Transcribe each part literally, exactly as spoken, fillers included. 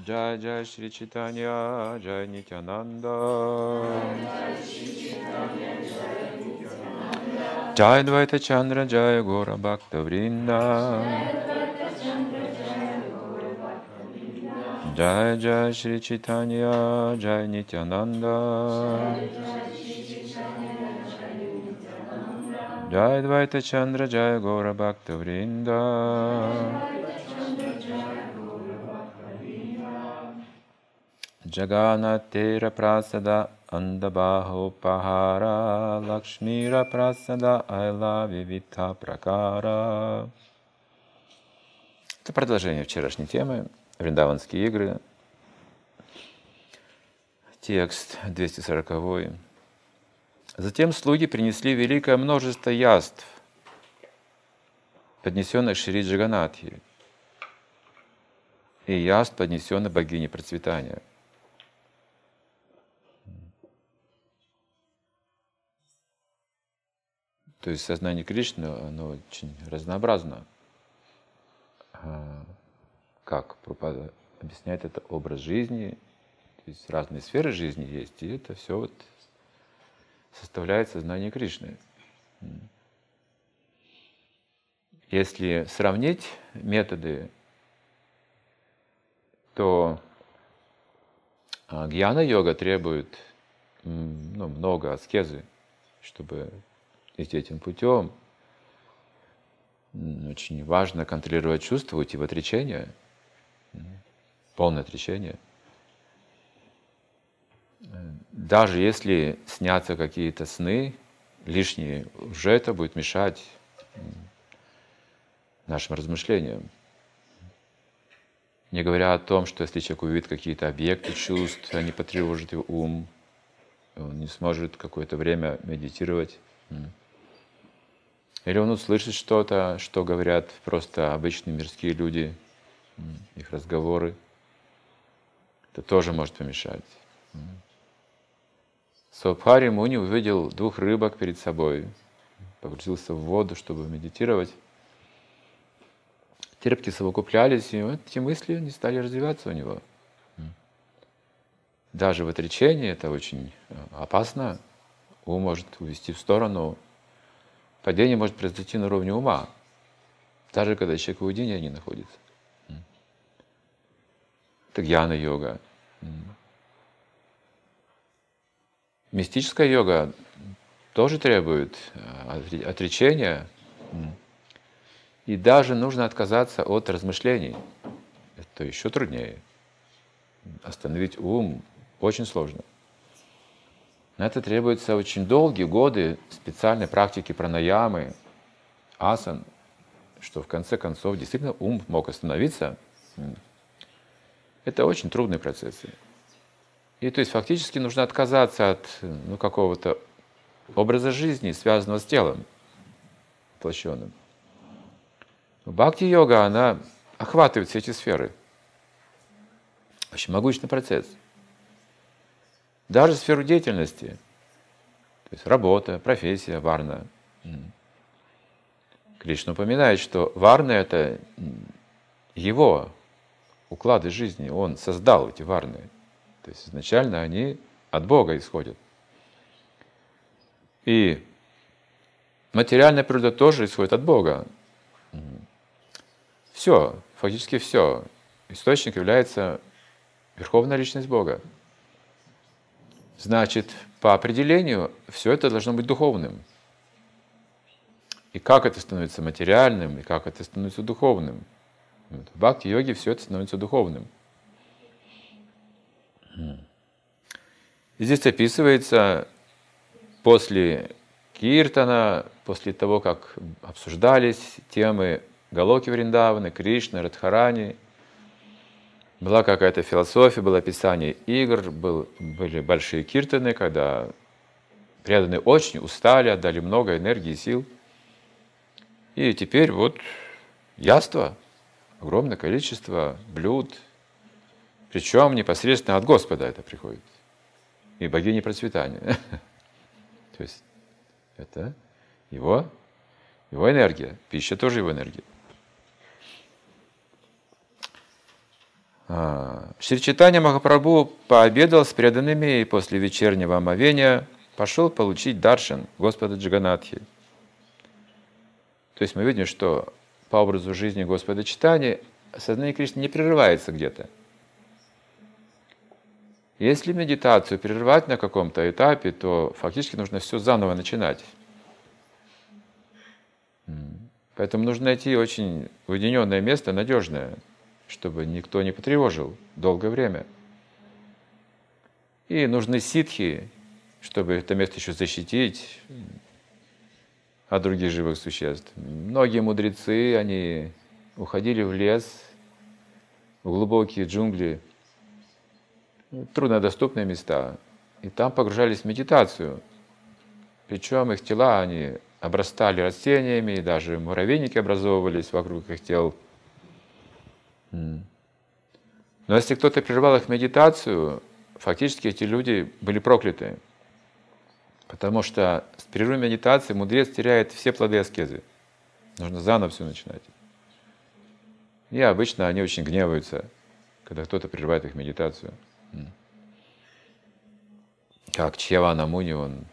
Jai Jai Shri Chaitanya, Jai Nityananda, Jai Dvaita Chandra, Jai Gora Bhakta Vrinda, Jai Jai Shri Chaitanya, Jai Nityananda, Jai Dvaita Chandra, Jai Gora Bhakta Vrinda, Jagannath Tera Prasada Andabaho Pahara Lakshmira Prasada Айла Vivita Prakara. Это продолжение вчерашней темы. Вриндаванские игры. Текст двести сорок. Затем слуги принесли великое множество яств, поднесенных Шри Джаганатхи, и яств, поднесенных богине процветания. То есть сознание Кришны, оно очень разнообразно. Как Прабхупада объясняет, это образ жизни, то есть разные сферы жизни есть, и это все вот составляет сознание Кришны. Если сравнить методы, то гьяна-йога требует ну, много аскезы, чтобы идти этим путем. Очень важно контролировать чувства, уйти в отречение, полное отречение. Даже если снятся какие-то сны лишние, уже это будет мешать нашим размышлениям. Не говоря о том, что если человек увидит какие-то объекты чувств, они потревожат его ум, он не сможет какое-то время медитировать. Или он услышит что-то, что говорят просто обычные мирские люди, их разговоры. Это тоже может помешать. Свабхари Муни увидел двух рыбок перед собой, погрузился в воду, чтобы медитировать. Те рыбки совокуплялись, и вот эти мысли не стали развиваться у него. Даже в отречении это очень опасно. Ум может увести в сторону. Падение может произойти на уровне ума, даже когда человек в уединении находится. Это гьяна-йога. Мистическая йога тоже требует отречения, и даже нужно отказаться от размышлений. Это еще труднее. Остановить ум очень сложно. На это требуются очень долгие годы специальной практики пранаямы, асан, что в конце концов действительно ум мог остановиться. Это очень трудные процессы. И то есть фактически нужно отказаться от ну, какого-то образа жизни, связанного с телом воплощенным. Бхакти-йога, она охватывает все эти сферы. Очень могучный процесс. Даже сферу деятельности, то есть работа, профессия, варна. Кришна упоминает, что варна — это его уклады жизни, он создал эти варны. То есть изначально они от Бога исходят. И материальная природа тоже исходит от Бога. Все, фактически все. Источник является Верховная Личность Бога. Значит, по определению, все это должно быть духовным. И как это становится материальным, и как это становится духовным. В бхакти-йоге все это становится духовным. И здесь описывается после киртана, после того, как обсуждались темы Галоки Вриндаваны, Кришны, Радхарани, была какая-то философия, было описание игр, был, были большие киртаны, когда преданные очень устали, отдали много энергии и сил. И теперь вот яство, огромное количество блюд, причем непосредственно от Господа это приходит, и богини процветания. То есть это его, его энергия, пища тоже его энергия. Шри Чайтанья Махапрабху пообедал с преданными и после вечернего омовения пошел получить даршан Господа Джаганатхи. То есть мы видим, что по образу жизни Господа Чайтаньи сознание Кришны не прерывается где-то. Если медитацию прерывать на каком-то этапе, то фактически нужно все заново начинать. Поэтому нужно найти очень уединенное место, надежное, чтобы никто не потревожил долгое время. И нужны ситхи, чтобы это место еще защитить от других живых существ. Многие мудрецы, они уходили в лес, в глубокие джунгли, труднодоступные места, и там погружались в медитацию. Причем их тела, они обрастали растениями, и даже муравейники образовывались вокруг их тел. Но если кто-то прервал их медитацию, фактически эти люди были прокляты. Потому что с перерывом медитации мудрец теряет все плоды аскезы. Нужно заново все начинать. И обычно они очень гневаются, когда кто-то прерывает их медитацию. Как Чьявана Муни, он,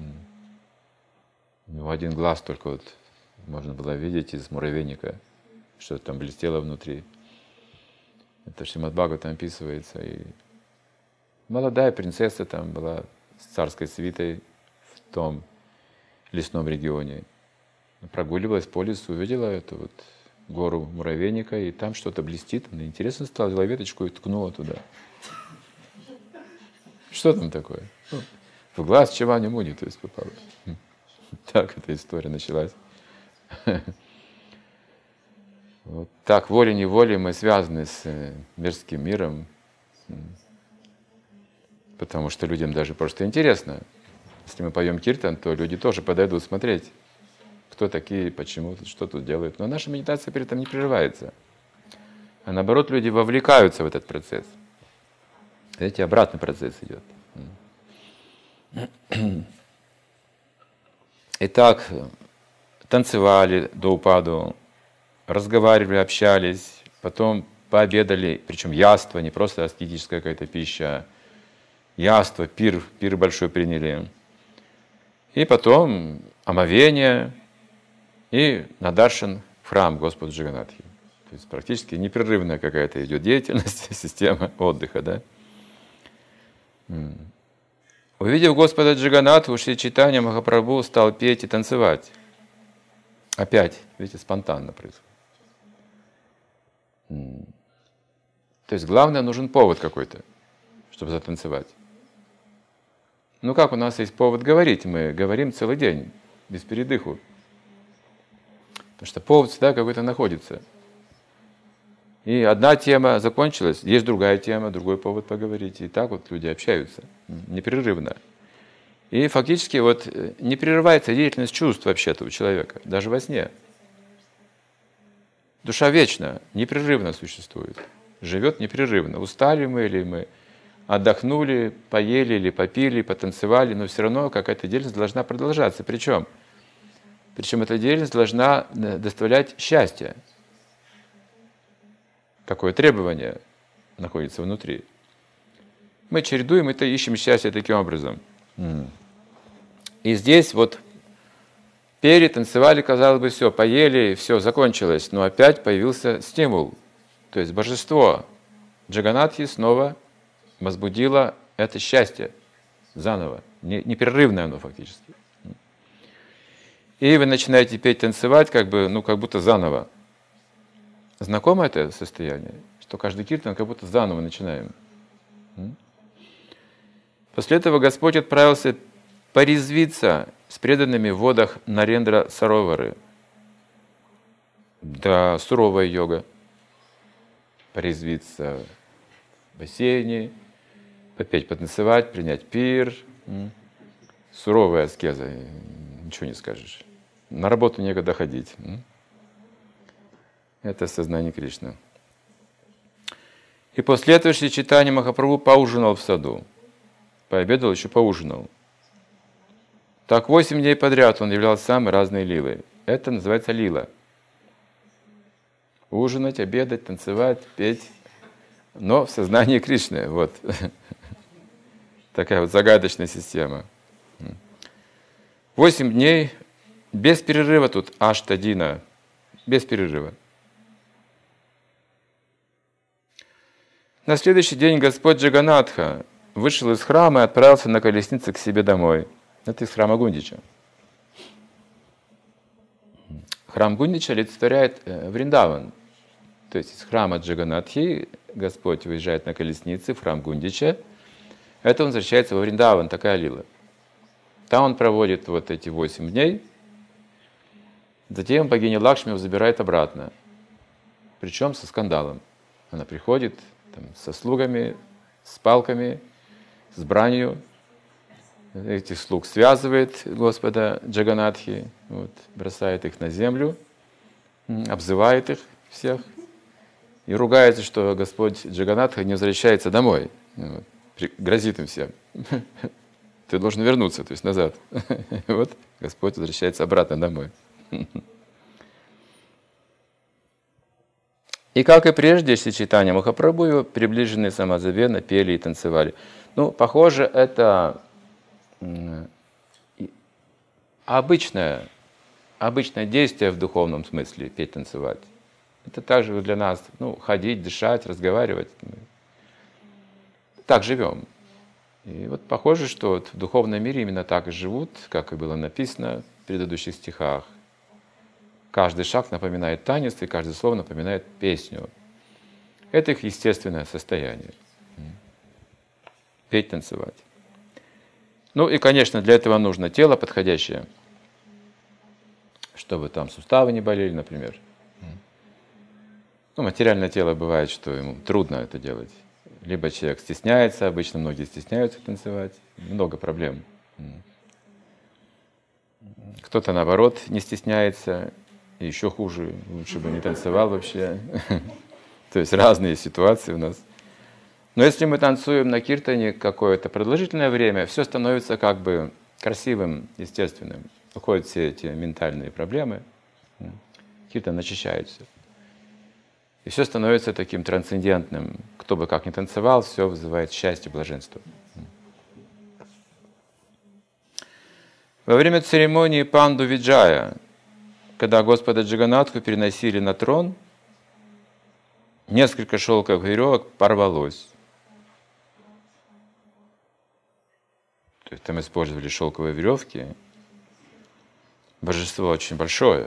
у него один глаз только вот можно было видеть из муравейника, что-то там блестело внутри. Это Шримад Бхагаватам описывается. И молодая принцесса там была с царской свитой в том лесном регионе. Прогуливалась по лесу, увидела эту вот гору муравейника, и там что-то блестит. Мне интересно стало, взяла веточку и ткнула туда. Что там такое? В глаз Чьявани Муни, то есть попало. Так эта история началась. Вот так волей-неволей мы связаны с мирским миром, потому что людям даже просто интересно. Если мы поем киртан, то люди тоже подойдут смотреть, кто такие, почему, что тут делают. Но наша медитация при этом не прерывается. А наоборот, люди вовлекаются в этот процесс. Видите, обратный процесс идет. Итак, танцевали до упаду, разговаривали, общались, потом пообедали, причем яство, не просто аскетическая какая-то пища, яство, пир, пир большой приняли. И потом омовение и на даршан в храм Господа Джаганатхи. То есть практически непрерывная какая-то идет деятельность, система отдыха, да? Увидев Господа Джаганатху, Шри Чайтанья Махапрабху стал петь и танцевать. Опять, видите, спонтанно происходит. То есть главное, нужен повод какой-то, чтобы затанцевать. Ну как у нас есть повод говорить? Мы говорим целый день, без передыху. Потому что повод всегда какой-то находится. И одна тема закончилась, есть другая тема, другой повод поговорить. И так вот люди общаются непрерывно. И фактически вот не прерывается деятельность чувств вообще-то у человека, даже во сне. Душа вечно, непрерывно существует, живет непрерывно. Устали мы или мы отдохнули, поели или попили, потанцевали, но все равно какая-то деятельность должна продолжаться. Причем, причем эта деятельность должна доставлять счастье. Какое требование находится внутри. Мы чередуем это, ищем счастье таким образом. И здесь вот пели, танцевали, казалось бы, все, поели, все, закончилось. Но опять появился стимул. То есть божество Джаганатхи снова возбудило это счастье заново. Непрерывное оно фактически. И вы начинаете петь, танцевать, как бы, ну, как будто заново. Знакомо это состояние? Что каждый киртан как будто заново начинаем. После этого Господь отправился порезвиться с преданными в водах Нарендра Саровары. Да, суровая йога. Порезвиться в бассейне, попеть, потанцевать, принять пир. Суровая аскеза, ничего не скажешь. На работу некогда ходить. Это сознание Кришны. И после этого Шри Чайтанья Махапрабху поужинал в саду. Пообедал, еще поужинал. Так восемь дней подряд он являл самые разные лилы. Это называется лила. Ужинать, обедать, танцевать, петь. но в сознании Кришны. Вот. Такая вот загадочная система. Восемь дней без перерыва тут аштадина, без перерыва. На следующий день Господь Джаганатха вышел из храма и отправился на колеснице к себе домой. Это из храма Гундича. Храм Гундича олицетворяет Вриндаван. То есть из храма Джаганатхи Господь выезжает на колеснице в храм Гундича. Это он возвращается во Вриндаван, такая лила. Там он проводит вот эти восемь дней. Затем богиня Лакшми его забирает обратно. Причем со скандалом. Она приходит там, со слугами, с палками, с бранью. Этих слуг связывает Господа Джаганатхи, вот, бросает их на землю, обзывает их всех и ругается, что Господь Джаганатха не возвращается домой. Вот, грозит им всем. Ты должен вернуться, то есть назад. Вот Господь возвращается обратно домой. И как и прежде, Шри Чайтанья Махапрабху, его приближенные самозабвенно пели и танцевали. Ну, похоже, это обычное, обычное действие в духовном смысле, петь, танцевать. Это также для нас, ну, ходить, дышать, разговаривать. Так живем. И вот похоже, что вот в духовном мире именно так и живут, как и было написано в предыдущих стихах. Каждый шаг напоминает танец, и каждое слово напоминает песню. Это их естественное состояние. Петь, танцевать. Ну и, конечно, для этого нужно тело подходящее, чтобы там суставы не болели, например. Ну, материальное тело бывает, что ему трудно это делать. Либо человек стесняется, обычно многие стесняются танцевать, много проблем. Кто-то, наоборот, не стесняется, и еще хуже, лучше бы не танцевал вообще. То есть разные ситуации у нас. Но если мы танцуем на киртане какое-то продолжительное время, все становится как бы красивым, естественным. Уходят все эти ментальные проблемы, киртан очищается. И все становится таким трансцендентным. Кто бы как ни танцевал, все вызывает счастье, блаженство. Во время церемонии Панду Виджая, когда Господа Джаганатху переносили на трон, несколько шелковых веревок порвалось. То есть там использовали шелковые веревки. Божество очень большое.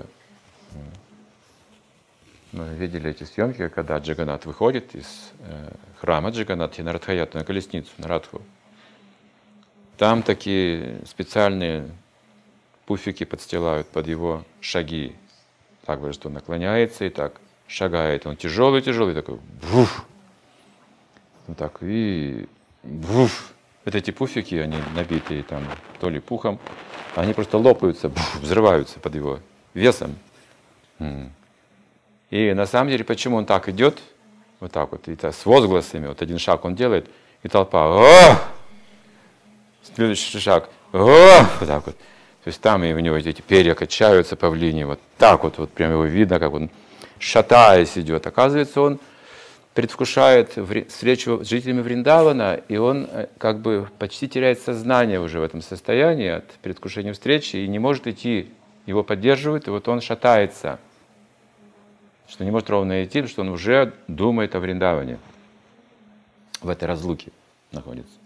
Мы видели эти съемки, когда Джаганат выходит из э, храма Джаганатхи на Радхаяту, на колесницу, на Радху. Там такие специальные пуфики подстилают под его шаги. Так божество наклоняется и так шагает. Он тяжелый-тяжелый, такой буф. Вот так и буф. Вот эти пуфики, они набитые там то ли пухом, они просто лопаются, буф, взрываются под его весом. И на самом деле, почему он так идет, вот так вот, и так, с возгласами, вот один шаг он делает, и толпа, о! Следующий шаг, о! Вот так вот. То есть там и у него эти перья качаются, павлини, вот так вот, вот прям его видно, как он шатаясь идет. Оказывается, он предвкушает встречу с жителями Вриндавана, и он как бы почти теряет сознание уже в этом состоянии от предвкушения встречи и не может идти. Его поддерживают, и вот он шатается, что не может ровно идти, потому что он уже думает о Вриндаване. В этой разлуке находится.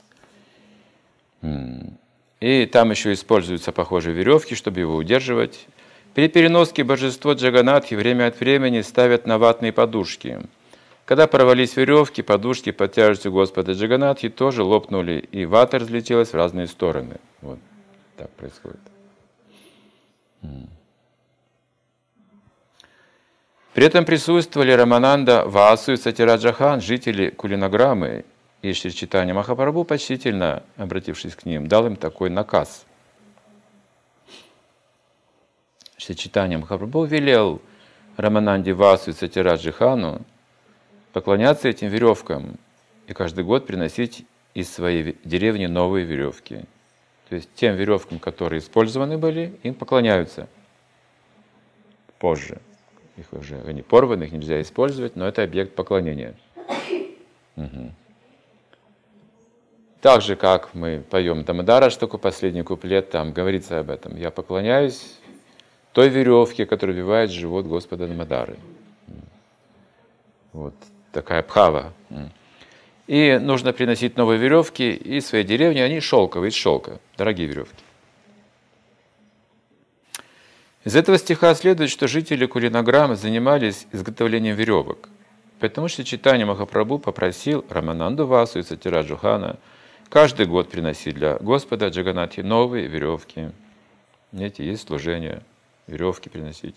И там еще используются похожие веревки, чтобы его удерживать. При переноске божество Джаганатхи время от времени ставят на ватные подушки. Когда порвались веревки, подушки под тяжестью Господа Джаганатхи тоже лопнули, и вата разлетелась в разные стороны. Вот так происходит. При этом присутствовали Рамананда, Васу и Сатираджахан, жители Кулинаграммы, и Шри Чайтанья Махапрабху, почтительно обратившись к ним, дал им такой наказ. Шри Чайтанья Махапрабху велел Рамананде, Васу и Сатираджахану поклоняться этим веревкам и каждый год приносить из своей деревни новые веревки. То есть тем веревкам, которые использованы были, им поклоняются позже. Их уже они порваны, их нельзя использовать, но это объект поклонения. Угу. Так же, как мы поем Дамодара, что такой последний куплет, там говорится об этом. Я поклоняюсь той веревке, которая вивает живот Господа Дамодары. Вот такая бхава. И нужно приносить новые веревки из своей деревни, они шелковые, из шелка, дорогие веревки. Из этого стиха следует, что жители Кулинаграма занимались изготовлением веревок. Потому что Чайтанья Махапрабху попросил Рамананду Васу и Сатираджу Хана каждый год приносить для Господа Джаганнатхи новые веревки. Эти есть служение, веревки приносить.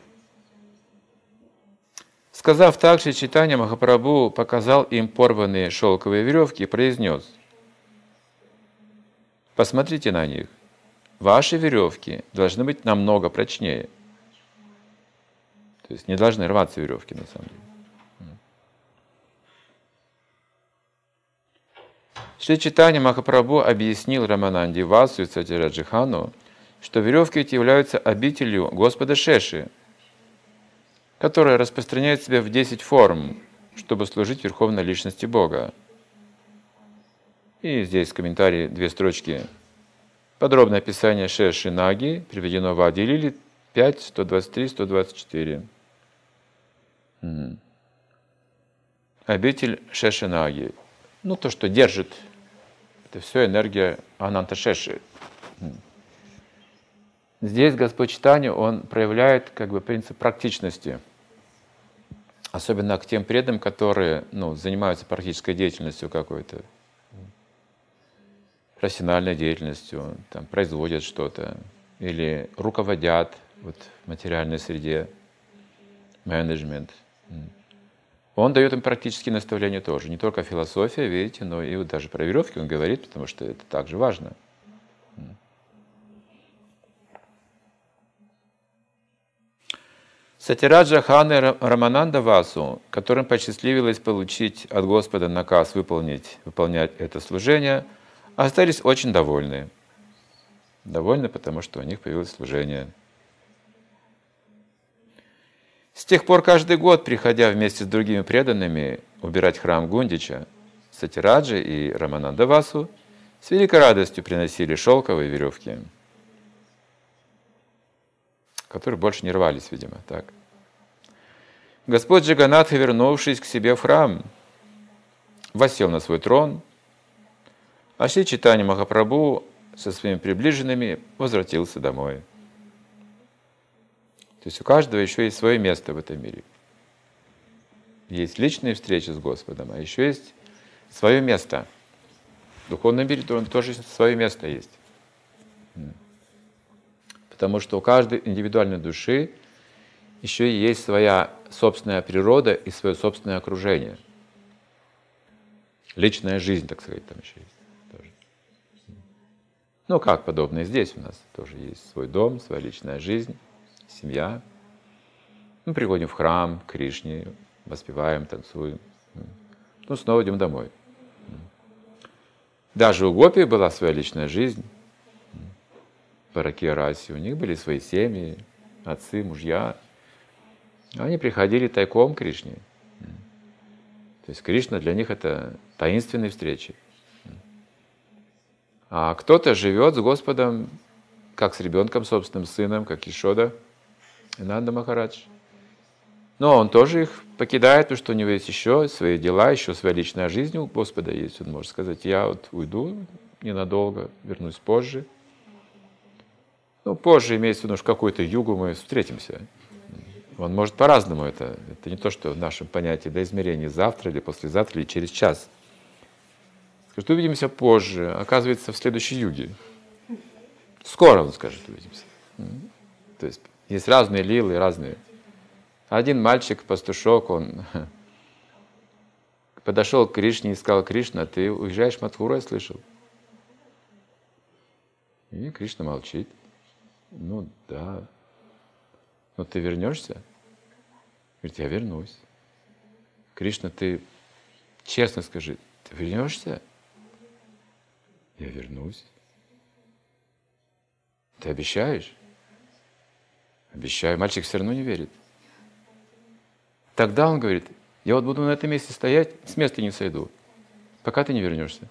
Сказав так же, Чайтанья Махапрабху показал им порванные шелковые веревки и произнес: «Посмотрите на них. Ваши веревки должны быть намного прочнее». То есть не должны рваться веревки на самом деле. Шри Чайтанья Махапрабху объяснил Рамананде Васу и Сатираджи Хану, что веревки эти являются обителью Господа Шеши, которая распространяет себя в десять форм, чтобы служить Верховной Личности Бога. И здесь в комментарии две строчки. Подробное описание Шеши Наги приведено в Ади Лили пять, сто двадцать три, сто двадцать четыре. Угу. Обитель Шеши Наги. Ну, то, что держит, это все энергия Ананта Шеши. Здесь Господь Чайтанья, Он проявляет как бы принцип практичности. Особенно к тем преданным, которые ну, занимаются практической деятельностью какой-то, профессиональной деятельностью, там, производят что-то или руководят вот, в материальной среде, менеджмент. Он дает им практические наставления тоже. Не только философия, видите, но и вот даже про веревки он говорит, потому что это также важно. Сатираджа Хан и Рамананда Васу, которым посчастливилось получить от Господа наказ выполнить, выполнять это служение, остались очень довольны. Довольны, потому что у них появилось служение. С тех пор каждый год, приходя вместе с другими преданными убирать храм Гундича, Сатираджи и Рамананда Васу с великой радостью приносили шелковые веревки, которые больше не рвались, видимо, так. Господь Джаганнатха, вернувшись к себе в храм, воссел на свой трон, а Шри Чайтанья Махапрабху со своими приближенными возвратился домой. То есть у каждого еще есть свое место в этом мире. Есть личные встречи с Господом, а еще есть свое место. В духовном мире тоже свое место есть. Потому что у каждой индивидуальной души еще и есть своя собственная природа и свое собственное окружение. Личная жизнь, так сказать, там еще есть. Тоже. Ну, как подобно и здесь у нас тоже есть свой дом, своя личная жизнь, семья. Мы приходим в храм, к Кришне, воспеваем, танцуем. Ну, снова идем домой. Даже у гопи была своя личная жизнь. Параки Раси, у них были свои семьи, отцы, мужья. Они приходили тайком к Кришне. То есть Кришна для них это таинственные встречи. А кто-то живет с Господом, как с ребенком, собственным сыном, как Ишода, Нанда Махарадж. Но он тоже их покидает, потому что у него есть еще свои дела, еще своя личная жизнь у Господа есть. Он может сказать: я вот уйду ненадолго, вернусь позже. Ну, позже имеется в виду, что какую-то югу мы встретимся. Он может по-разному это. Это не то, что в нашем понятии до измерения завтра или послезавтра или через час. Скажет: увидимся позже, оказывается, в следующей юге. Скоро, он скажет, увидимся. То есть есть разные лилы, разные. Один мальчик, пастушок, он подошел к Кришне и сказал: Кришна, ты уезжаешь в Мадхуру, я слышал. И Кришна молчит. Ну да. Но ты вернешься? Говорит: я вернусь. Кришна, ты честно скажи, ты вернешься? Я вернусь. Ты обещаешь? Обещаю. Мальчик все равно не верит. Тогда он говорит: Я вот буду на этом месте стоять, с места не сойду, пока ты не вернешься.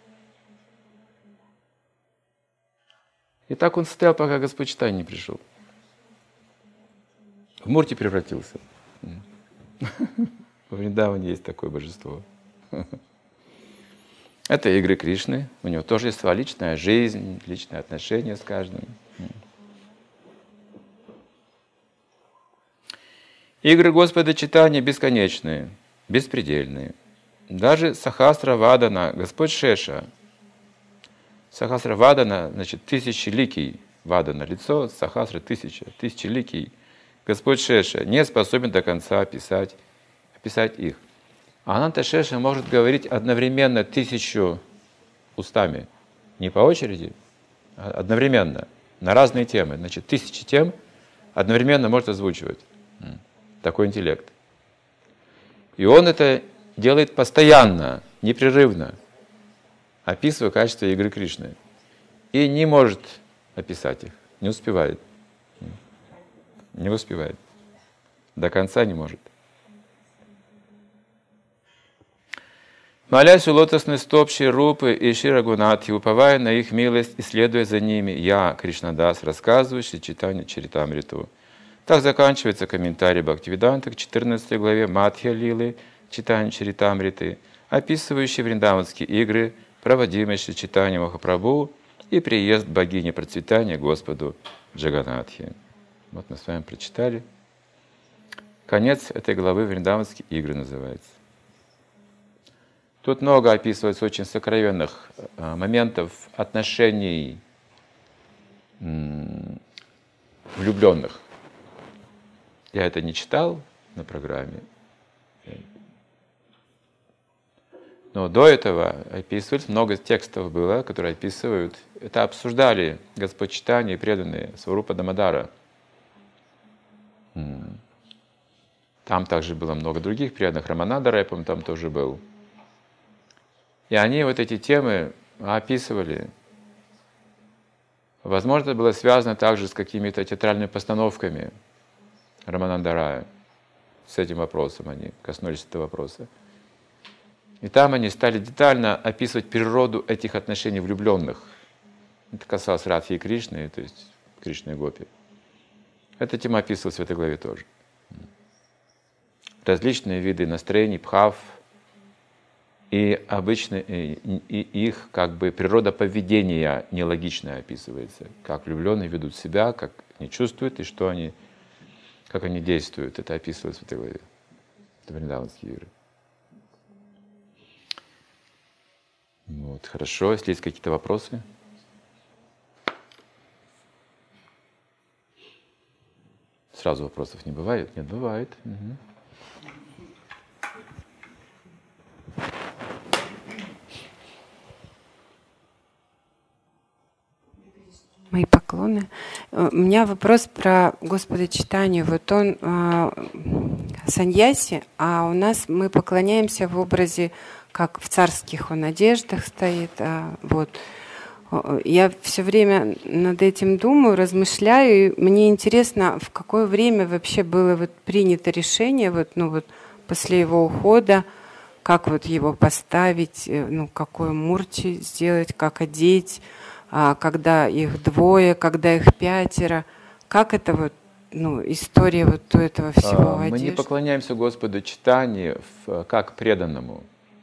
И так он стоял, пока Господь Чайтанья не пришел. В Мурти превратился. В Вриндаване есть такое божество. Это игры Кришны. У него тоже есть своя личная жизнь, личные отношения с каждым. Игры Господа Чайтаньи бесконечные, беспредельные. Даже Сахасра Вадана, Господь Шеша. Сахасра Вадана, значит, тысячеликий Вадана, лицо, Сахасра тысяча, тысячеликий. Господь Шеша не способен до конца описать, описать их. Ананта Шеша может говорить одновременно тысячу устами, не по очереди, а одновременно, на разные темы. Значит, тысячи тем одновременно может озвучивать. Такой интеллект. И он это делает постоянно, непрерывно, описывая качество игры Кришны. И не может описать их, не успевает. Не успевает. До конца не может. Молясь у лотосной стоп Шри Рупы и Шри Рагунатхи, уповая на их милость и следуя за ними, я, Кришнадас, рассказываю Шри Чайтанья Чаритамриту. Так заканчивается комментарий Бхактивиданта к четырнадцатой главе Мадхья Лилы Чайтанья Чаритамриты, описывающий вриндаванские игры, проводимые Шри Чайтанья Махапрабху и приезд богини процветания Господу Джаганатхи. Вот мы с вами прочитали. Конец этой главы «Вриндаванские игры» называется. Тут много описывается очень сокровенных моментов отношений влюбленных. Я это не читал на программе. Но до этого описывались, много текстов было, которые описывают. Это обсуждали Господь Чайтанья и преданные Сварупа Дамодара. Там также было много других преданных. Рамананда Рай, по-моему, там тоже был. И они вот эти темы описывали. Возможно, это было связано также с какими-то театральными постановками Рамананда Рая. С этим вопросом они коснулись этого вопроса. И там они стали детально описывать природу этих отношений влюбленных. Это касалось Радхи и Кришны, то есть Кришны и Гопи. Эта тема описывалась в этой главе тоже. Различные виды настроений, бхав, и обычно и, и их как бы природа поведения нелогичная описывается. Как влюбленные ведут себя, как они чувствуют и что они, как они действуют. Это описывается в этой главе. Это вриндаванские игры. Вот, хорошо. Если есть какие-то вопросы? Сразу вопросов не бывает? Нет, бывает. Угу. Мои поклоны. У меня вопрос про Господа Чайтанью. Вот он э, саньяси, а у нас мы поклоняемся в образе, как в царских он одеждах стоит. А, вот. Я все время над этим думаю, размышляю, и мне интересно, в какое время вообще было вот принято решение, вот, ну, вот, после его ухода, как вот его поставить, ну, какой мурти сделать, как одеть, а когда их двое, когда их пятеро, как это вот, ну, история вот этого всего а, Мы не поклоняемся Господу Чайтанье как преданному.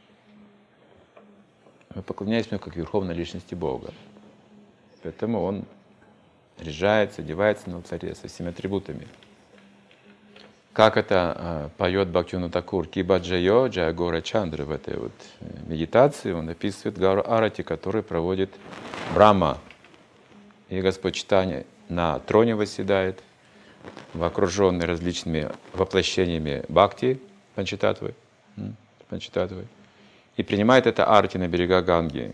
Мы поклоняемся ему как верховной личности Бога. Поэтому он наряжается, одевается на царе со всеми атрибутами. Как это э, поет Бхактивинода Тхакур, Киба Джайо Джая Гора Чандра в этой вот медитации, он описывает Гауру Арати, который проводит Брахма. И Господь Чайтанья на троне восседает, окруженный различными воплощениями бхакти, панчататтвы, панчататтвы, и принимает это арти на берегах Ганги.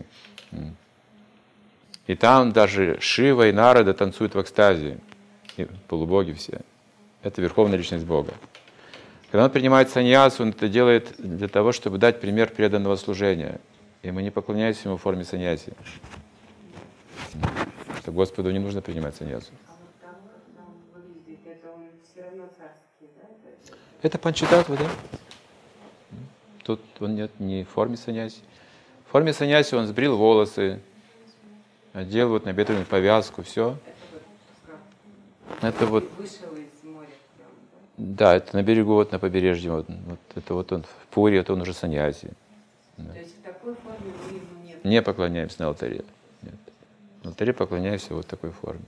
И там даже Шива и Нарада танцуют в экстазе, и полубоги все. Это верховная личность Бога. Когда он принимает саньясу, он это делает для того, чтобы дать пример преданного служения. И мы не поклоняемся ему в форме саньяси. Что Господу не нужно принимать саньясу. Это панчататтва, да? тут он нет, не в форме саньяси. В форме саньяси он сбрил волосы, одел вот набедренную повязку, все. Это вот... Вышел из моря прям, да? Да, это на берегу, вот на побережье. Вот, вот это вот он в Пури, это он уже саньяси. Да. То есть в такой форме мы ему не... Не поклоняемся на алтаре. Нет. На алтаре поклоняемся вот в такой форме.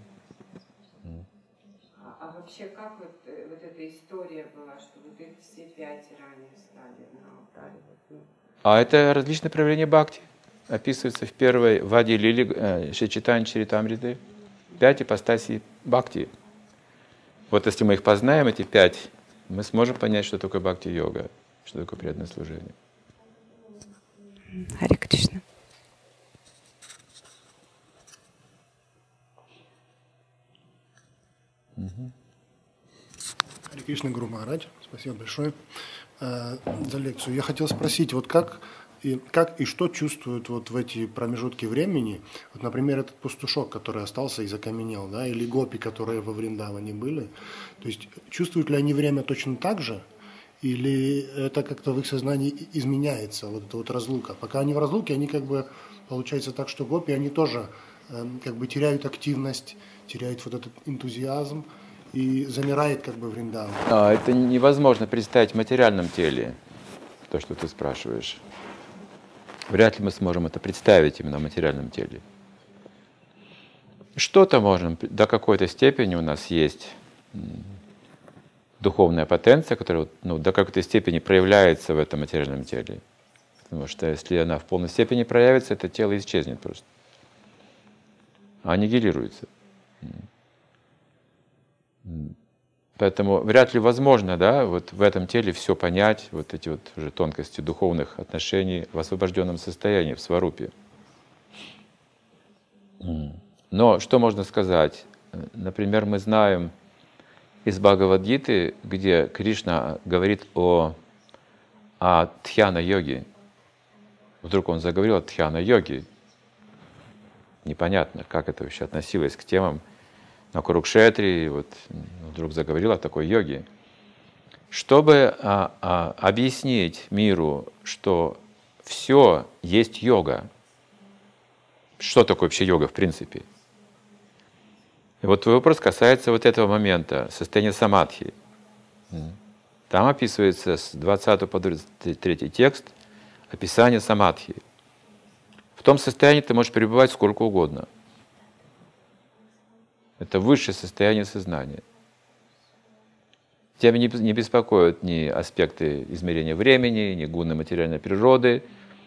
А, а вообще как вот, вот эта история была, что вот их все пять ранее стали на алтаре? А это различные проявления бхакти. Описывается в первой Вади Лили э, Шичитани Чаритамриты. Пять ипостасей бхакти. Вот если мы их познаем, эти пять, мы сможем понять, что такое бхакти-йога, что такое преданное служение. Харе Кришна. Харе Кришна, Гуру Махарадж, спасибо большое э, за лекцию. Я хотел спросить, вот как и, как и что чувствуют вот в эти промежутки времени, вот, например, этот пастушок, который остался и закаменел, да, или гопи, которые во Вриндаване были, то есть чувствуют ли они время точно так же, или это как-то в их сознании изменяется, вот эта вот разлука? Пока они в разлуке, они как бы, получается так, что гопи, они тоже э, как бы теряют активность, теряют вот этот энтузиазм, и замирает как бы Вриндаван. А, это невозможно представить в материальном теле, то, что ты спрашиваешь. Вряд ли мы сможем это представить именно в материальном теле. Что-то можем, до какой-то степени у нас есть духовная потенция, которая ну, до какой-то степени проявляется в этом материальном теле. Потому что если она в полной степени проявится, это тело исчезнет просто. Аннигилируется. Поэтому вряд ли возможно, да, вот в этом теле все понять, вот эти вот уже тонкости духовных отношений в освобожденном состоянии, в сварупе. Но что можно сказать? Например, мы знаем из Бхагавад-гиты, где Кришна говорит о, о дхьяна-йоге. Вдруг он заговорил о дхьяна-йоге. Непонятно, как это вообще относилось к темам на Курукшетре, вот вдруг заговорил о такой йоге. Чтобы а, а, объяснить миру, что все есть йога. Что такое вообще йога в принципе? И вот твой вопрос касается вот этого момента, состояния самадхи. Там описывается с двадцатого по двадцать третий текст описание самадхи. В том состоянии ты можешь пребывать сколько угодно. Это высшее состояние сознания. Тебя не беспокоят ни аспекты измерения времени, ни гуны материальной природы.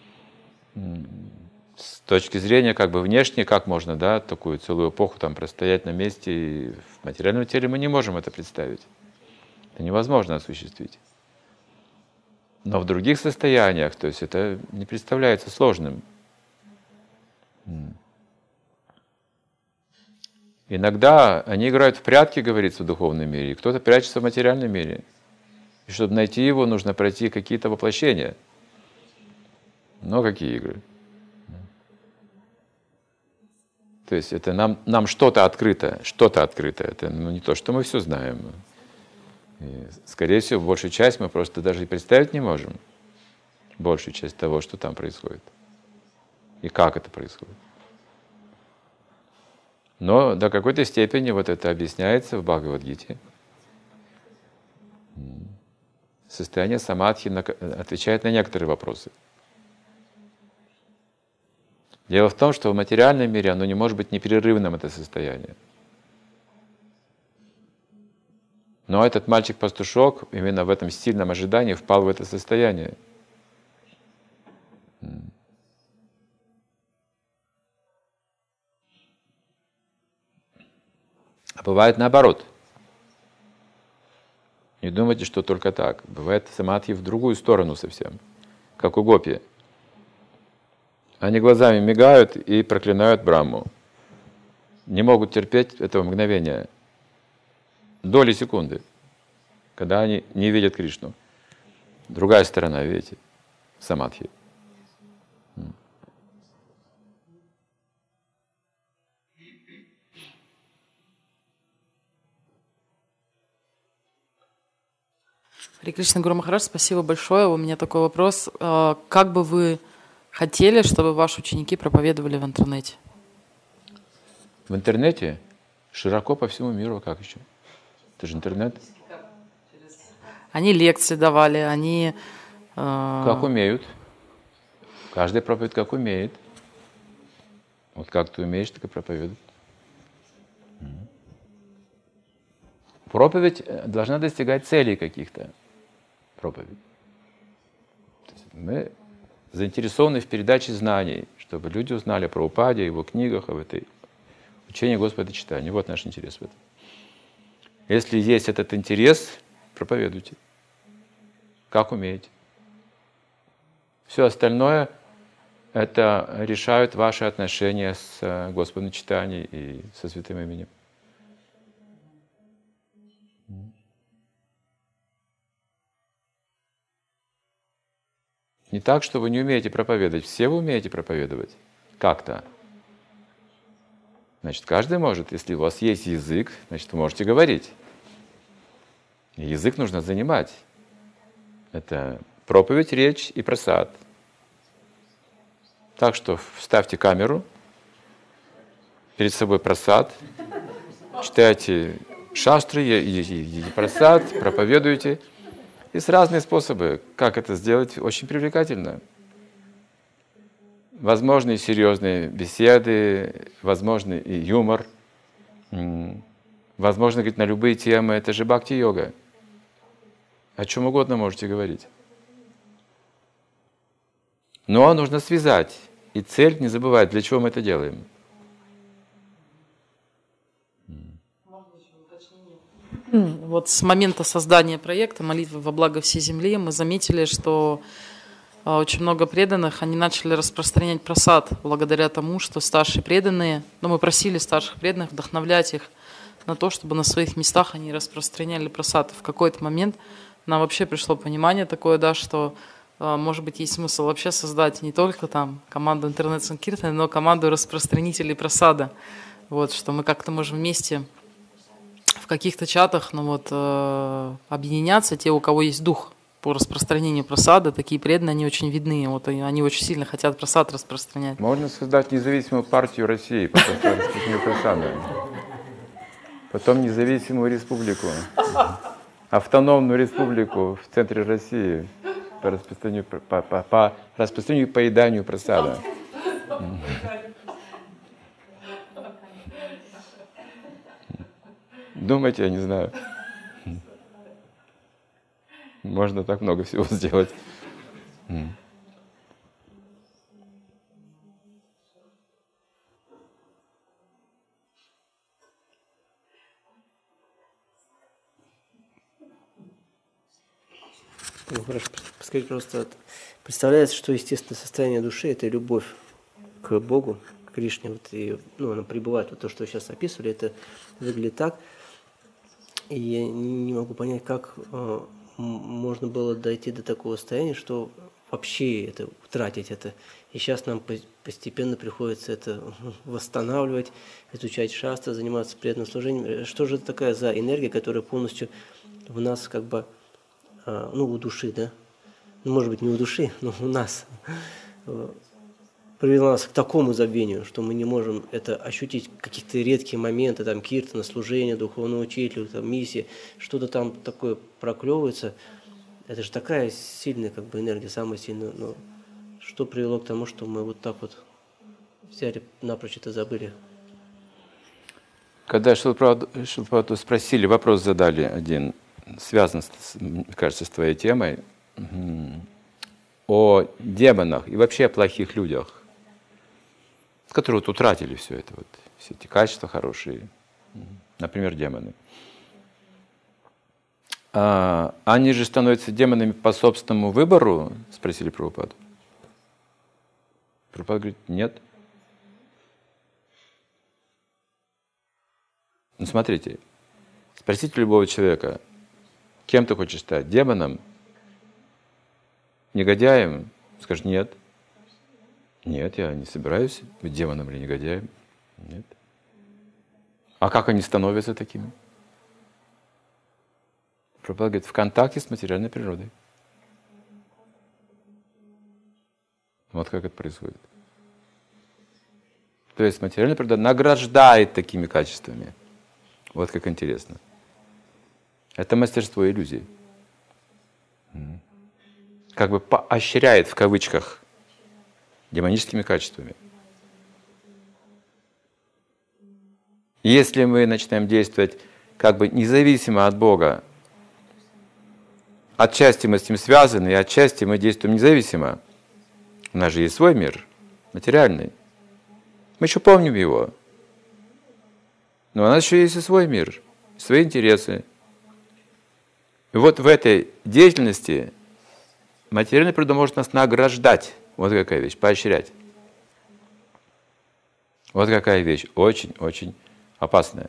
С точки зрения как бы внешней, как можно, да, такую целую эпоху там простоять на месте, и в материальном теле мы не можем это представить. Это невозможно осуществить. Но в других состояниях, то есть это не представляется сложным. Иногда они играют в прятки, говорится, в духовном мире, и кто-то прячется в материальном мире. И чтобы найти его, нужно пройти какие-то воплощения. Но какие игры? То есть это нам, нам что-то открыто, что-то открыто. Это ну, не то, что мы все знаем. И, скорее всего, большую часть мы просто даже и представить не можем. Большую часть того, что там происходит. И как это происходит. Но до какой-то степени вот это объясняется в Бхагавад-гите. Состояние самадхи отвечает на некоторые вопросы. Дело в том, что в материальном мире оно не может быть непрерывным, это состояние. Но этот мальчик-пастушок именно в этом сильном ожидании впал в это состояние. А бывает наоборот. Не думайте, что только так. Бывает самадхи в другую сторону совсем, как у гопи. Они глазами мигают и проклинают Брахму. Не могут терпеть этого мгновения. Доли секунды, когда они не видят Кришну. Другая сторона, видите, самадхи. Харе Кришна, Гуру Махарадж, спасибо большое. У меня такой вопрос. Как бы вы хотели, чтобы ваши ученики проповедовали в интернете? В интернете? Широко по всему миру, как еще? Это же интернет. Они лекции давали, они... Э... Как умеют. Каждый проповедует, как умеет. Вот как ты умеешь, так и проповедуй. Проповедь должна достигать целей каких-то. Проповедь. Мы заинтересованы в передаче знаний, чтобы люди узнали про Прабхупаде, его книгах, об этой учении Господа читания. Вот наш интерес в этом. Если есть этот интерес, проповедуйте. Как умеете. Все остальное — это решают ваши отношения с Господом читанием и со святым именем. Не так, что вы не умеете проповедовать. Все вы умеете проповедовать. Как-то. Значит, каждый может. Если у вас есть язык, значит, вы можете говорить. И язык нужно занимать. Это проповедь, речь и прасад. Так что вставьте камеру, перед собой прасад, читайте шастры и, и, и прасад, проповедуйте. Есть разные способы, как это сделать, очень привлекательно. Возможны и серьезные беседы, возможны и юмор, возможно говорить на любые темы. Это же бхакти-йога. О чем угодно можете говорить. Но нужно связать. И цель не забывать, для чего мы это делаем. Вот с момента создания проекта «Молитвы во благо всей земли» мы заметили, что очень много преданных, они начали распространять прасад благодаря тому, что старшие преданные, ну мы просили старших преданных вдохновлять их на то, чтобы на своих местах они распространяли прасад. В какой-то момент нам вообще пришло понимание такое, да, что может быть, есть смысл вообще создать не только там команду интернет-санкиртаны, но команду распространителей прасада. Вот, что мы как-то можем вместе в каких-то чатах ну вот, э, объединяться, те, у кого есть дух по распространению прасада, такие преданные, они очень видны, вот, они очень сильно хотят прасад распространять. Можно создать независимую партию России по распространению прасада. Потом независимую республику, автономную республику в центре России. По распространению, по, по, по распространению поеданию прасада. Думайте, я не знаю. Можно так много всего сделать. Ну, хорошо, скажите просто, представляется, что естественное состояние души – это любовь к Богу, к Кришне, вот, и ну, она пребывает, вот то, что вы сейчас описывали, это выглядит так, и я не могу понять, как э, можно было дойти до такого состояния, что вообще это, утратить это, и сейчас нам постепенно приходится это восстанавливать, изучать шастры, заниматься преданным служением. Что же это такая за энергия, которая полностью в нас как бы, ну, у души, да, ну, может быть, не у души, но у нас, привела нас к такому забвению, что мы не можем это ощутить, какие-то редкие моменты, там, киртана, служения, духовного учителя, там, миссии, что-то там такое проклевывается. Это же такая сильная, как бы, энергия, самая сильная, но что привело к тому, что мы вот так вот взяли, напрочь это забыли? Когда Шилпаду спросили, вопрос задали один, связан, мне кажется, с твоей темой, о демонах и вообще о плохих людях, которые вот утратили все это, вот, все эти качества хорошие, например, демоны. А, они же становятся демонами по собственному выбору, спросили Прабхупаду. Прабхупада говорит, нет. Ну, смотрите, спросите любого человека, кем ты хочешь стать? Демоном? Негодяем? Скажет, нет. Нет, я не собираюсь быть демоном или негодяем. Нет. А как они становятся такими? Прабхупада говорит, в контакте с материальной природой. Вот как это происходит. То есть материальная природа награждает такими качествами. Вот как интересно. Это мастерство иллюзии. Как бы поощряет в кавычках демоническими качествами. Если мы начинаем действовать как бы независимо от Бога, отчасти мы с ним связаны, и отчасти мы действуем независимо. У нас же есть свой мир, материальный. Мы еще помним его. Но у нас еще есть и свой мир, свои интересы. И вот в этой деятельности материальная природа может нас награждать. Вот какая вещь, поощрять. Вот какая вещь, очень-очень опасная.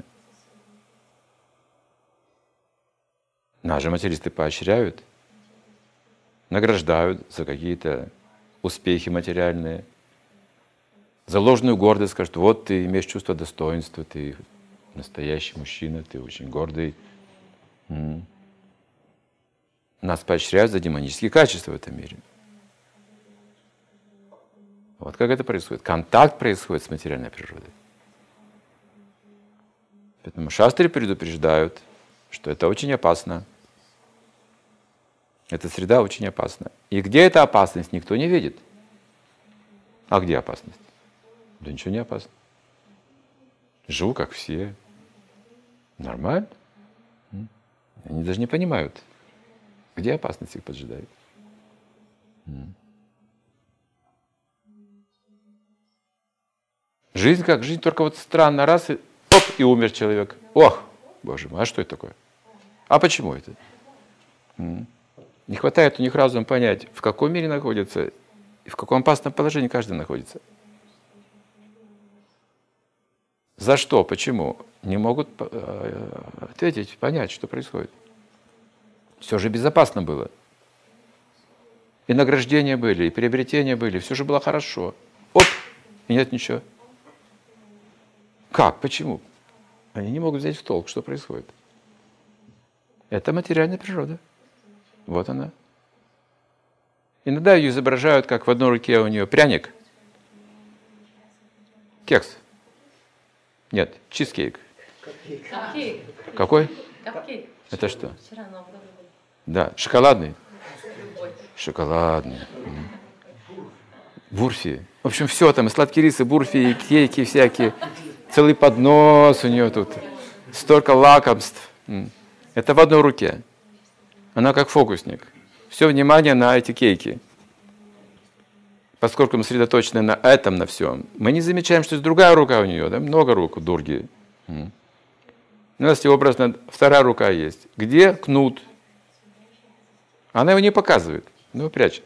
Нас же материалисты поощряют, награждают за какие-то успехи материальные, за ложную гордость, скажут, вот ты имеешь чувство достоинства, ты настоящий мужчина, ты очень гордый. М-м. Нас поощряют за демонические качества в этом мире. Вот как это происходит. Контакт происходит с материальной природой. Поэтому шастры предупреждают, что это очень опасно. Эта среда очень опасна. И где эта опасность, никто не видит. А где опасность? Да ничего не опасно. Живу, как все. Нормально. Они даже не понимают, где опасность их поджидает. Жизнь как? Жизнь только вот странно, раз, и оп, и умер человек. Ох, Боже мой, а что это такое? А почему это? Не хватает у них разума понять, в каком мире находится и в каком опасном положении каждый находится. За что, почему? Не могут ответить, понять, что происходит. Все же безопасно было. И награждения были, и приобретения были, все же было хорошо. Оп, и нет ничего. Как? Почему? Они не могут взять в толк, что происходит. Это материальная природа. Вот она. Иногда ее изображают, как в одной руке у нее пряник. Кекс. Нет, чизкейк. Капкейк. Какой? Капкейк. Это что? Вчера на Новгороде. Да, шоколадный. Шоколадный. Бурфи. В общем, все там, и сладкие рисы, бурфи, и кейки всякие. Целый поднос у нее тут. Столько лакомств. Это в одной руке. Она как фокусник. Все внимание на эти кейки. Поскольку мы сосредоточены на этом, на всем, мы не замечаем, что есть другая рука у нее, да? Много рук у Дурги. У нас образно вторая рука есть. Где кнут? Она его не показывает, но его прячет.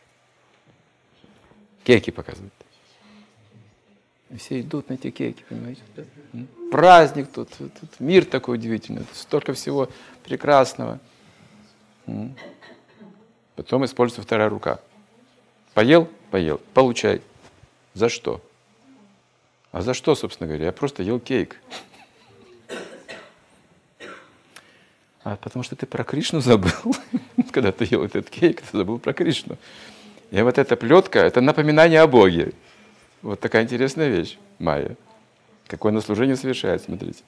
Кейки показывает. И все идут на эти кейки, понимаете? Праздник тут, тут мир такой удивительный, тут столько всего прекрасного. Потом используется вторая рука. Поел? Поел. Получай. За что? А за что, собственно говоря? Я просто ел кейк. А потому что ты про Кришну забыл. Когда ты ел этот кейк, ты забыл про Кришну. И вот эта плетка, это напоминание о Боге. Вот такая интересная вещь, майя. Какое на служение совершает, смотрите.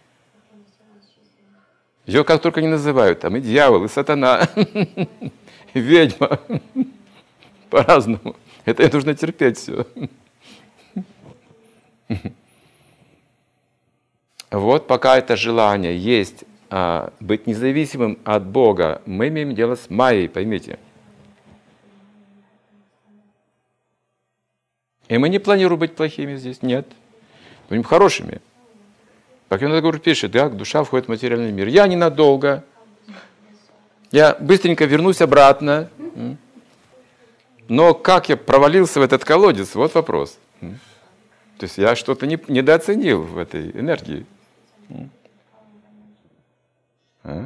Ее как только не называют, там и дьявол, и сатана, и ведьма. По-разному. Это нужно терпеть все. Вот пока это желание есть а, быть независимым от Бога, мы имеем дело с майей, поймите. И мы не планируем быть плохими здесь, нет. Мы будем хорошими. Бхактивинода Тхакур пишет, да, душа входит в материальный мир. Я ненадолго. Я быстренько вернусь обратно. Но как я провалился в этот колодец, вот вопрос. То есть я что-то не, недооценил в этой энергии. А?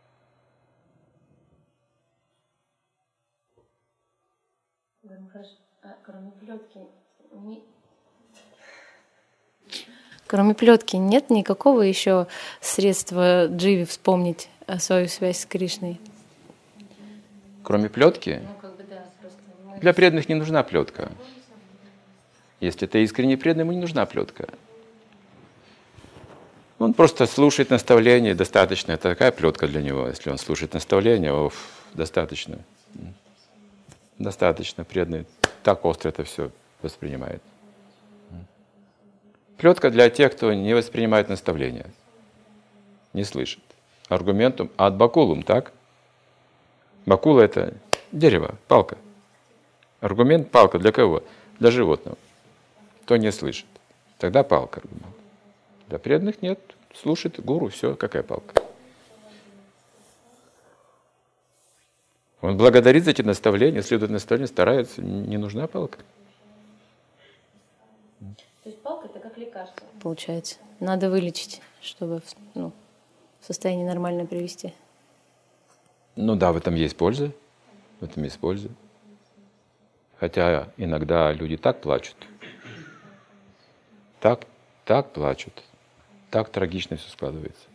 Кроме плетки, не... Кроме плетки нет никакого еще средства дживе вспомнить свою связь с Кришной. Кроме плетки? Ну, как бы да, просто мы- Для преданных не нужна плетка. Если ты искренне предан, ему не нужна плетка. Он просто слушает наставления, достаточно. Это такая плетка для него. Если он слушает наставления, оф, достаточно. Достаточно преданный. Так остро это все воспринимает. Плетка для тех, кто не воспринимает наставления. Не слышит. Аргументум ад бакулум, так? Бакула — это дерево, палка. Аргумент — палка для кого? Для животного. Кто не слышит. Тогда палка аргумент. Для преданных нет. Слушает гуру, все, какая палка. Он благодарит за эти наставления, следует наставлениям, старается, не нужна палка. То есть палка — это как лекарство. Получается. Надо вылечить, чтобы в, ну, в состояние нормально привести. Ну да, в этом есть польза. В этом есть польза. Хотя иногда люди так плачут. Так, так плачут. Так трагично все складывается.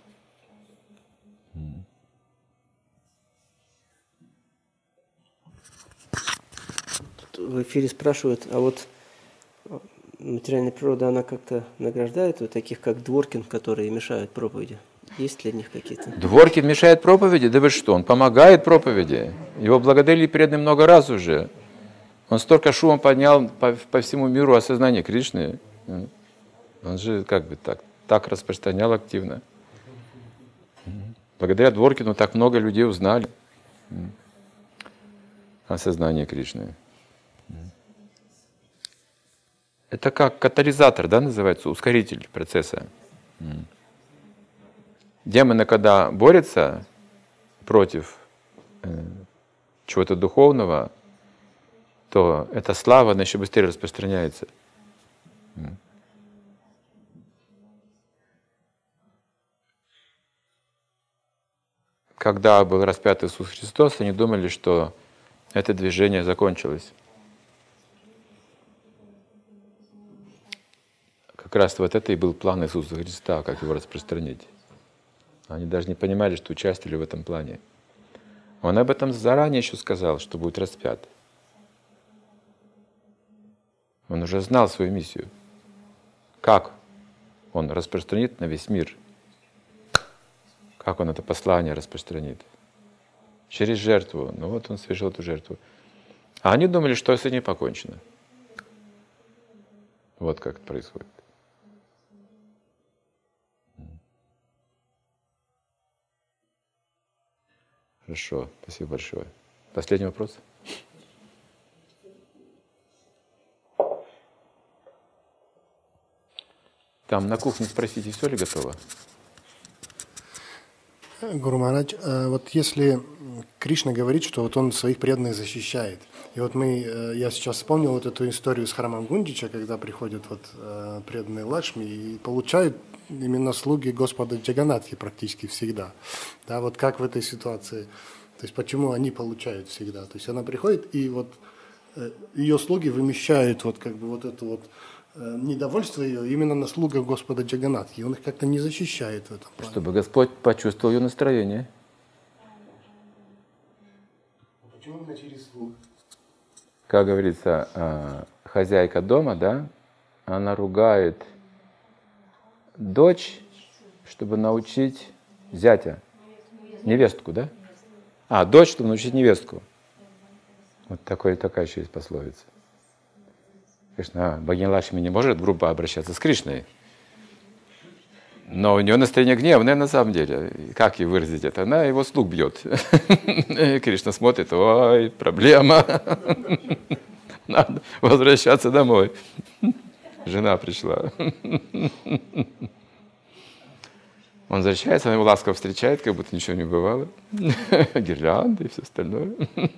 В эфире спрашивают, а вот материальная природа, она как-то награждает вот таких, как Дворкин, которые мешают проповеди? Есть ли для них какие-то? Дворкин мешает проповеди? Да вы что, он помогает проповеди. Его благодарили преданные много раз уже. Он столько шума поднял по, по всему миру осознание Кришны. Он же как бы так, так распространял активно. Благодаря Дворкину так много людей узнали о сознании Кришны. Это как катализатор, да, называется, ускоритель процесса. Демоны, когда борются против э, чего-то духовного, то эта слава, она еще быстрее распространяется. Когда был распят Иисус Христос, они думали, что это движение закончилось. Как раз вот это и был план Иисуса Христа, как его распространить. Они даже не понимали, что участвовали в этом плане. Он об этом заранее еще сказал, что будет распят. Он уже знал свою миссию. Как он распространит на весь мир? Как он это послание распространит? Через жертву. Ну вот он совершил эту жертву. А они думали, что с этим покончено. Вот как это происходит. Хорошо, спасибо большое. Последний вопрос? Там на кухне спросите, все ли готово? Гуру Махарадж, вот если Кришна говорит, что вот он своих преданных защищает, и вот мы, я сейчас вспомнил вот эту историю с храмом Гундича, когда приходят вот преданные Лакшми и получают именно слуги Господа Джаганатхи практически всегда. Да, вот как в этой ситуации? То есть почему они получают всегда? То есть она приходит, и вот ее слуги вымещают вот как бы вот это вот недовольство ее именно на слугах Господа Джаганатхи. Он их как-то не защищает в этом плане. Чтобы Господь почувствовал ее настроение. Почему именно через слуг? Как говорится, хозяйка дома, да, она ругает дочь, чтобы научить зятя, невестку, да? А, дочь, чтобы научить невестку. Вот такой, такая еще есть пословица. Конечно, богиня Лакшми не может грубо обращаться с Кришной, но у нее настроение гневное на самом деле. Как ей выразить это? Она его слуг бьет. И Кришна смотрит, ой, проблема. Надо возвращаться домой. Жена пришла. Он возвращается, она его ласково встречает, как будто ничего не бывало. Гирлянды и все остальное.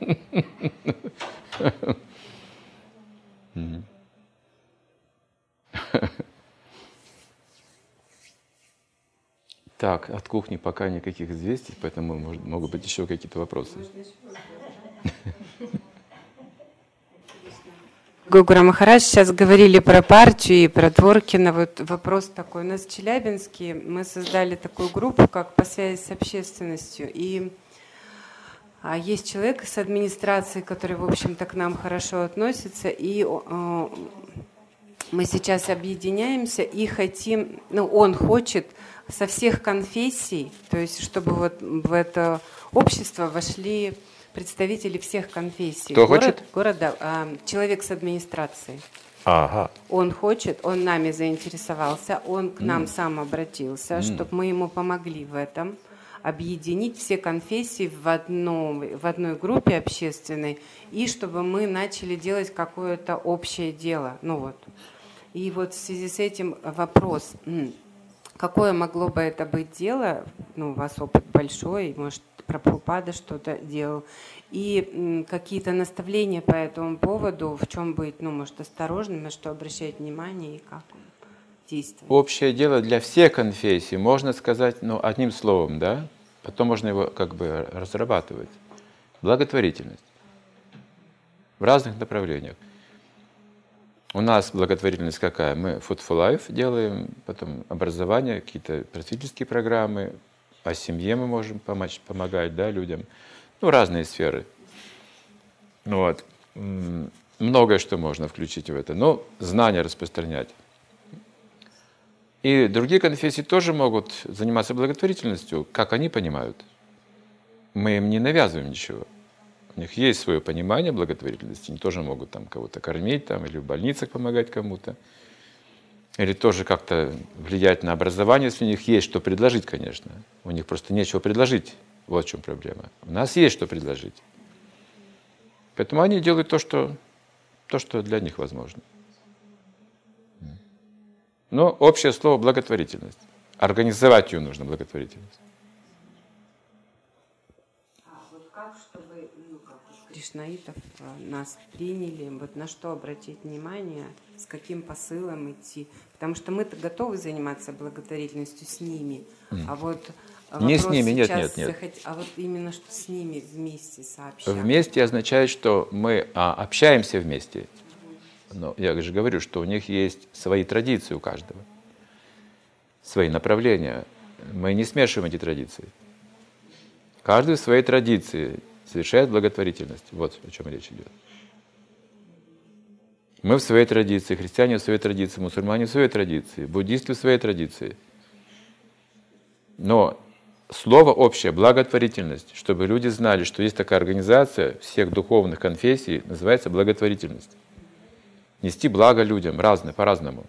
Так, от кухни пока никаких известий, поэтому может, могут быть еще какие-то вопросы. Гогура Махарадж, сейчас говорили про партию и про Дворкина. Вот вопрос такой. У нас в Челябинске мы создали такую группу, как по связи с общественностью. И а, есть человек с администрации, который, в общем-то, к нам хорошо относится. И а, мы сейчас объединяемся и хотим, ну, он хочет со всех конфессий, то есть чтобы вот в это общество вошли представители всех конфессий. Кто Город, хочет? Города, а, человек с администрацией. Ага. Он хочет, он нами заинтересовался, он к нам Mm. сам обратился, Mm. чтобы мы ему помогли в этом, объединить все конфессии в, одном, в одной группе общественной, и чтобы мы начали делать какое-то общее дело. Ну вот. И вот в связи с этим вопрос, какое могло бы это быть дело, ну, у вас опыт большой, может, про Прабхупада что-то делал, и м, какие-то наставления по этому поводу, в чем быть, ну, может, осторожным, на что обращать внимание и как действовать. Общее дело для всех конфессий, можно сказать, ну, одним словом, да? Потом можно его как бы разрабатывать. Благотворительность. В разных направлениях. У нас благотворительность какая? Мы Food for Life делаем, потом образование, какие-то просветительские программы, по семье мы можем помочь, помогать, да, людям. Ну, разные сферы. Ну, вот. Многое что можно включить в это. Но знания распространять. И другие конфессии тоже могут заниматься благотворительностью, как они понимают. Мы им не навязываем ничего. У них есть свое понимание благотворительности. Они тоже могут там кого-то кормить там, или в больницах помогать кому-то. Или тоже как-то влиять на образование, если у них есть что предложить, конечно. У них просто нечего предложить. Вот в чем проблема. У нас есть что предложить. Поэтому они делают то, что, то, что для них возможно. Но общее слово благотворительность. Организовать ее нужно, благотворительность. А вот как, чтобы, ну, как кришнаитов нас приняли, вот на что обратить внимание, с каким посылом идти? Потому что мы-то готовы заниматься благотворительностью с ними, mm. а вот не с ними, нет, нет, нет. Захот... А вот именно что с ними вместе сообщать. Вместе означает, что мы а, общаемся вместе. Но я же говорю, что у них есть свои традиции у каждого, свои направления. Мы не смешиваем эти традиции. Каждый в своей традиции совершает благотворительность. Вот о чем речь идет. Мы в своей традиции, христиане в своей традиции, мусульмане в своей традиции, буддисты в своей традиции. Но слово общее, благотворительность, чтобы люди знали, что есть такая организация всех духовных конфессий, называется благотворительность. Нести благо людям, разное, по-разному.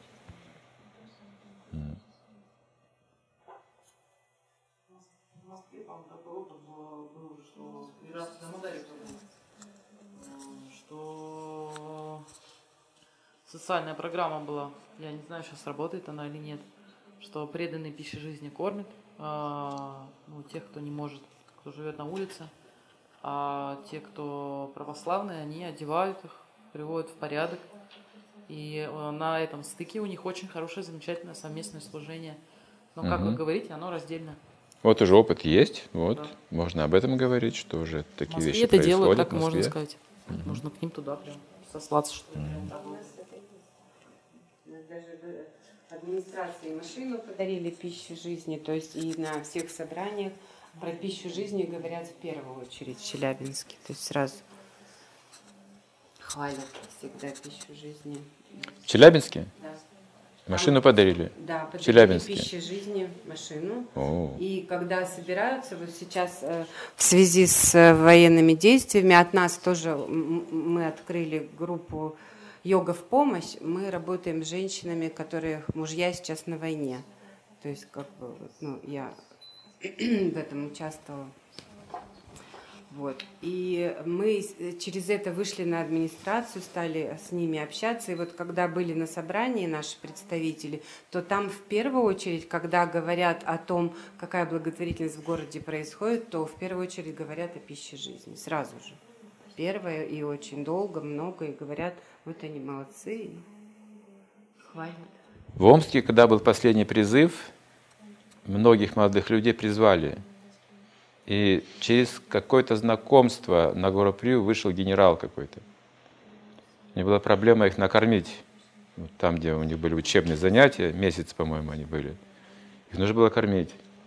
Что социальная программа была, я не знаю, сейчас работает она или нет, что преданные пищей жизни кормят ну, тех, кто не может, кто живет на улице, а те, кто православные, они одевают их, приводят в порядок. И на этом стыке у них очень хорошее, замечательное совместное служение. Но, как угу. вы говорите, оно раздельно. Вот уже опыт есть, вот, да. Можно об этом говорить, что уже такие в вещи это происходят. делают, так в Москве. можно сказать. Угу. Нужно к ним туда прям сослаться, что ли. Угу. Даже администрации машину подарили пищу жизни, то есть и на всех собраниях про пищу жизни говорят в первую очередь в Челябинске, то есть сразу хвалят всегда пищу жизни. В Челябинске? Да. Машину подарили? Да, подарили Челябинске. пищу жизни машину. О. И когда собираются, вот сейчас э, в связи с э, военными действиями, от нас тоже мы открыли группу «Йога в помощь». Мы работаем с женщинами, которые мужья сейчас на войне. То есть как бы, ну, я в этом участвовала. Вот. И мы через это вышли на администрацию, стали с ними общаться. И вот когда были на собрании наши представители, то там в первую очередь, когда говорят о том, какая благотворительность в городе происходит, то в первую очередь говорят о пище жизни. Сразу же. Первое и очень долго, много, и говорят, вот они молодцы, и хвалят. В Омске, когда был последний призыв, многих молодых людей призвали. И через какое-то знакомство на Гору Прию вышел генерал какой-то. Не была проблема их накормить. Вот там, где у них были учебные занятия, месяц, по-моему, они были. Их нужно было кормить.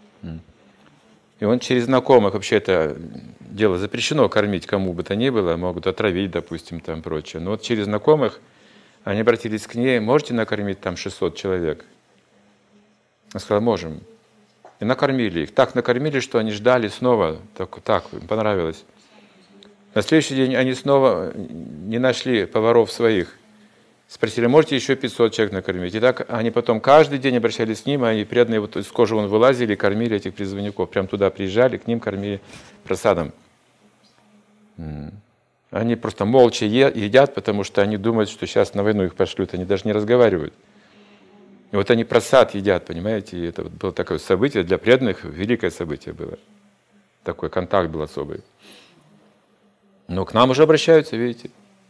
И он через знакомых, вообще это дело запрещено кормить кому бы то ни было, могут отравить, допустим, там прочее. Но вот через знакомых они обратились к ней: можете накормить там шестьсот человек? Она сказала: можем. И накормили их. Так накормили, что они ждали снова. Так, так им понравилось. На следующий день они снова не нашли поваров своих. Спросили: можете еще пятьсот человек накормить? И так они потом каждый день обращались к ним, а они преданные вот из кожи вон вылазили, кормили этих призывников. Прям туда приезжали, к ним кормили просадом. Они просто молча едят, потому что они думают, что сейчас на войну их пошлют. Они даже не разговаривают. И вот они просад едят, понимаете? И это вот было такое событие для преданных, великое событие было. Такой контакт был особый. Но к нам уже обращаются, видите.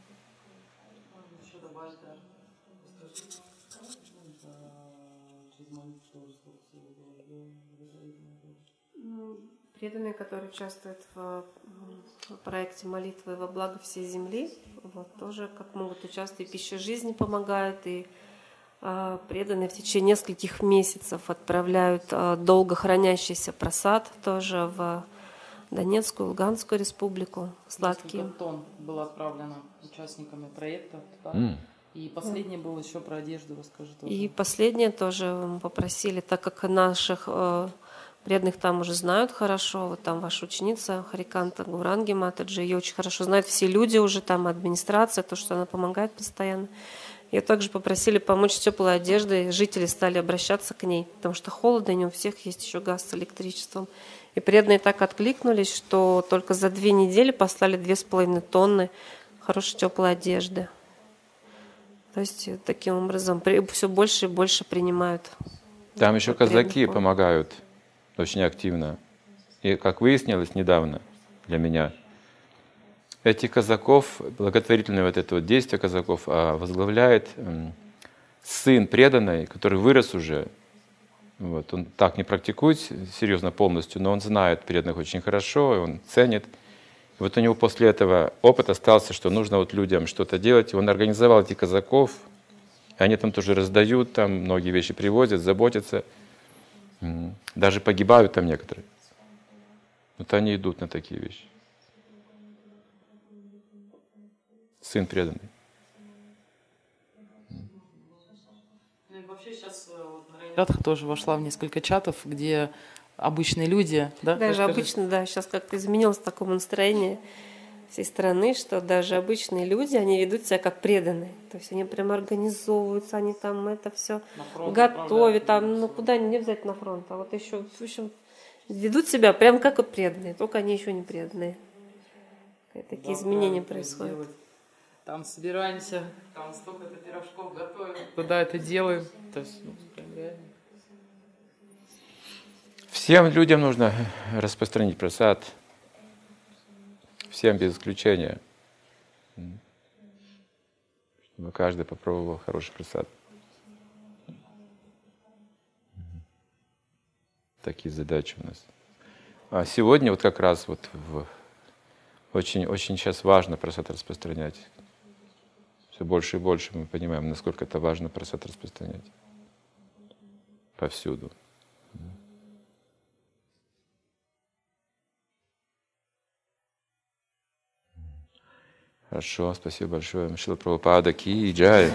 Преданные, которые участвуют в проекте молитвы во благо всей земли, вот, тоже как могут участвовать, и пища жизни помогают, и э, преданные в течение нескольких месяцев отправляют э, долго хранящийся просад тоже в Донецкую, Луганскую республику, сладкие. Несколько тонн было отправлено участниками проекта. Mm. И последнее было еще про одежду, расскажи тоже. И последнее тоже мы попросили, так как наших э, преданных там уже знают хорошо, вот там ваша ученица Хариканта Гуранги Матаджи, ее очень хорошо знают все люди уже, там администрация, то, что она помогает постоянно. Ее также попросили помочь с теплой одеждой, жители стали обращаться к ней, потому что холодно, и не у всех есть еще газ с электричеством. И преданные так откликнулись, что только за две недели послали две с половиной тонны хорошей теплой одежды. То есть таким образом все больше и больше принимают. Там еще казаки помогают очень активно. И, как выяснилось недавно для меня, этих казаков, благотворительное вот это вот действие казаков, возглавляет сын преданный, который вырос уже. Вот. Он так не практикует серьезно полностью, но он знает преданных очень хорошо, и он ценит. И вот у него после этого опыт остался, что нужно вот людям что-то делать. И он организовал этих казаков, и они там тоже раздают, там многие вещи привозят, заботятся. Даже погибают там некоторые. Вот они идут на такие вещи. Сын преданный. Ну и вообще сейчас Радха тоже вошла в несколько чатов, где обычные люди, да? Даже Расскажи. обычно, да, сейчас как-то изменилось такое настроение всей страны, что даже обычные люди, они ведут себя как преданные. То есть они прям организовываются, они там это все готовят, там, ну куда не взять на фронт, а вот еще, в общем, ведут себя прям как и преданные, только они еще не преданные. Такие да, изменения происходят. Делать. Там собираемся, там столько-то пирожков готовим, куда это делаем. То есть, ну, прям реально. Всем людям нужно распространить просад. Всем без исключения. Чтобы каждый попробовал хороший просад. Такие задачи у нас. А сегодня вот как раз вот в, очень, очень сейчас важно просад распространять. Все больше и больше мы понимаем, насколько это важно просад распространять. Повсюду. Хорошо, спасибо большое. Шрила Прабхупада ки джай.